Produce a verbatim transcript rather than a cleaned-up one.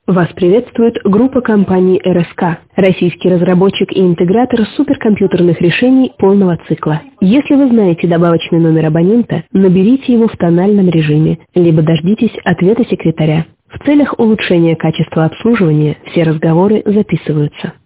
Вас приветствует группа компаний эр эс ка, российский разработчик и интегратор суперкомпьютерных решений полного цикла. Если вы знаете добавочный номер абонента, наберите его в тональном режиме, либо дождитесь ответа секретаря. В целях улучшения качества обслуживания все разговоры записываются.